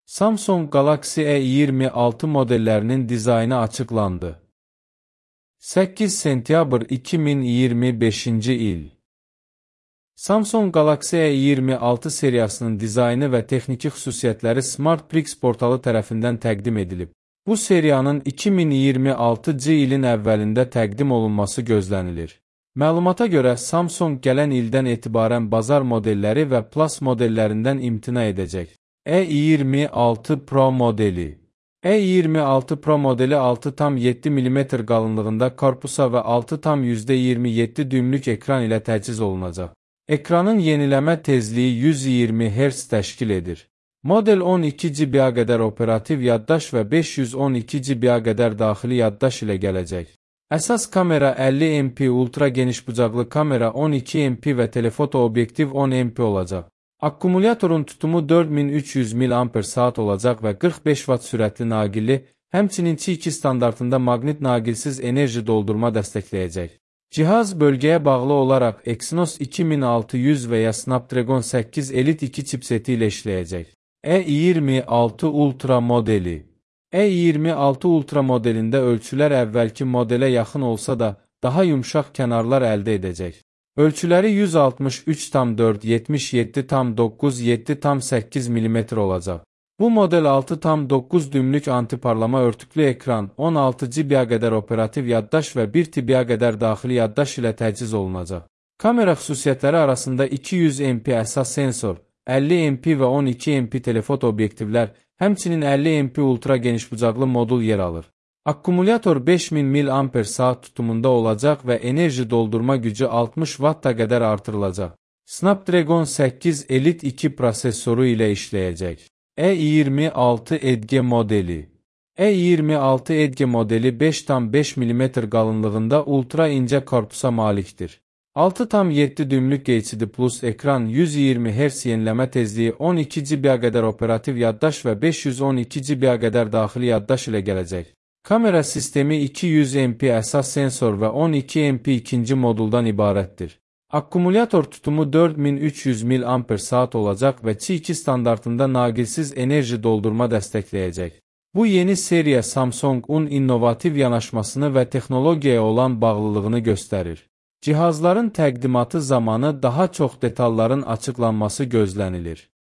Samsung Galaxy E26 modellərinin dizaynı açıqlandı. 8 sentyabr 2025-ci il. Samsung Galaxy E26 seriyasının dizaynı və texniki xüsusiyyətləri SmartPrix portalı tərəfindən təqdim edilib. Bu seriyanın 2026-cı ilin əvvəlində təqdim olunması gözlənilir. Məlumata görə Samsung gələn ildən etibarən bazar modelləri və Plus modellərindən imtina edəcək. E26 Pro modeli. E26 Pro modeli 6,7 mm qalınlığında korpusa və 6,27 düymlük ekran ilə təchiz olunacaq. Ekranın yeniləmə tezliyi 120 Hz təşkil edir. Model 12 GB-a qədər operativ yaddaş və 512 GB-a qədər daxili yaddaş ilə gələcək. Əsas kamera 50 MP, ultra geniş bucaqlı kamera 12 MP və telefoto obyektiv 10 MP olacaq. Akkumulyatorun tutumu 4300 mAh olacaq və 45 Watt sürətli naqilli, həmçinin Qi2 standartında maqnit naqilsiz enerji doldurma dəstəkləyəcək. Cihaz bölgəyə bağlı olaraq Exynos 2600 və ya Snapdragon 8 Elite 2 chipseti ilə işləyəcək. E26 Ultra modeli. E26 Ultra modelində ölçülər əvvəlki modelə yaxın olsa da, daha yumşaq kənarlar əldə edəcək. Ölçüləri 163,4, 77,9, 7,8 mm olacaq. Bu model 6,9 düymlük antiparlama örtüklü ekran, 16 GB-a qədər operativ yaddaş və 1 TB-a qədər daxili yaddaş ilə təchiz olunacaq. Kamera xüsusiyyətləri arasında 200 MP əsas sensor, 50 MP və 12 MP telefoto obyektivlər, həmçinin 50 MP ultra geniş bucaqlı modul yer alır. Akkumulyator 5000 mAh tutumunda olacaq və enerji doldurma gücü 60 Watt-a qədər artırılacaq. Snapdragon 8 Elite 2 prosesoru ilə işləyəcək. E26 Edge modeli. E26 Edge modeli 5,5 mm qalınlığında ultra incə korpusa malikdir. 6,7 düymlük LCD Plus ekran, 120 Hz yeniləmə tezliyi, 12 GB-a qədər operativ yaddaş və 512 GB-a qədər daxili yaddaş ilə gələcək. Kamera sistemi 200 MP əsas sensor və 12 MP ikinci moduldan ibarətdir. Akkumulyator tutumu 4300 mAh olacaq və Qi2 standartında naqilsiz enerji doldurma dəstəkləyəcək. Bu yeni seriya Samsung-un innovativ yanaşmasını və texnologiyaya olan bağlılığını göstərir. Cihazların təqdimatı zamanı daha çox detalların açıqlanması gözlənilir.